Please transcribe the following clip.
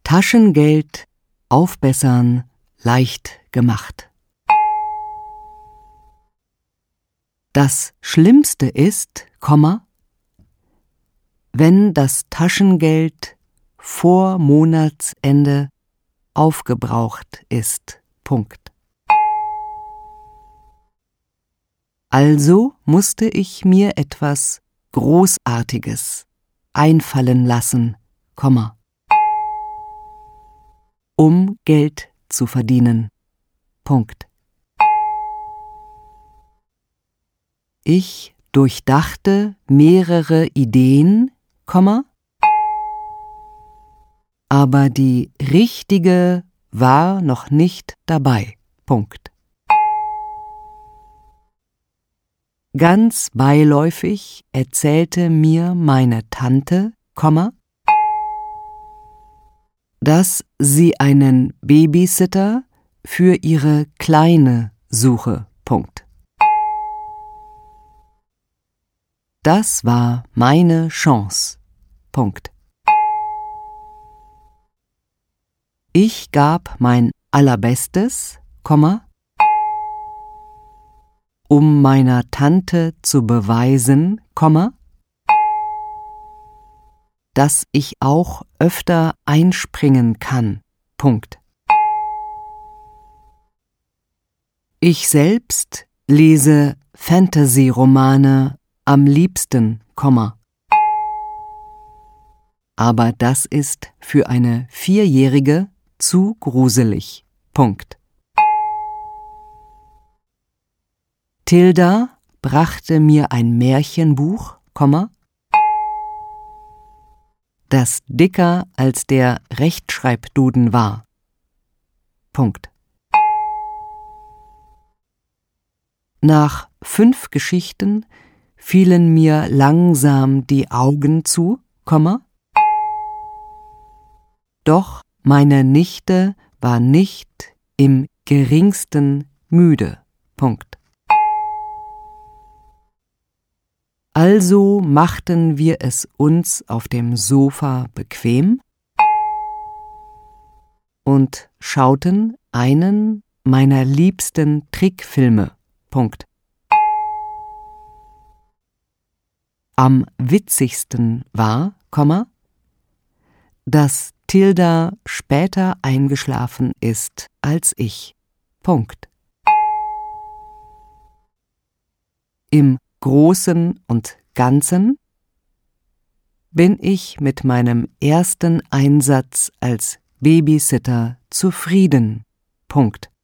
Taschengeld aufbessern leicht gemacht. Das Schlimmste ist, wenn das Taschengeld vor Monatsende aufgebraucht ist. Also musste ich mir etwas Großartiges einfallen lassen, um Geld zu verdienen. Ich durchdachte mehrere Ideen, aber die richtige war noch nicht dabei. Ganz beiläufig erzählte mir meine Tante, dass sie einen Babysitter für ihre Kleine suche. Das war meine Chance. Ich gab mein Allerbestes, um meiner Tante zu beweisen, dass ich auch öfter einspringen kann. Ich selbst lese Fantasy-Romane am liebsten, aber das ist für eine 4-Jährige zu gruselig. Tilda brachte mir ein Märchenbuch, das dicker als der Rechtschreibduden war. Nach 5 Geschichten fielen mir langsam die Augen zu, doch meine Nichte war nicht im geringsten müde. Also machten wir es uns auf dem Sofa bequem und schauten einen meiner liebsten Trickfilme. Am witzigsten war, dass Tilda später eingeschlafen ist als ich. Im Großen und Ganzen bin ich mit meinem ersten Einsatz als Babysitter zufrieden.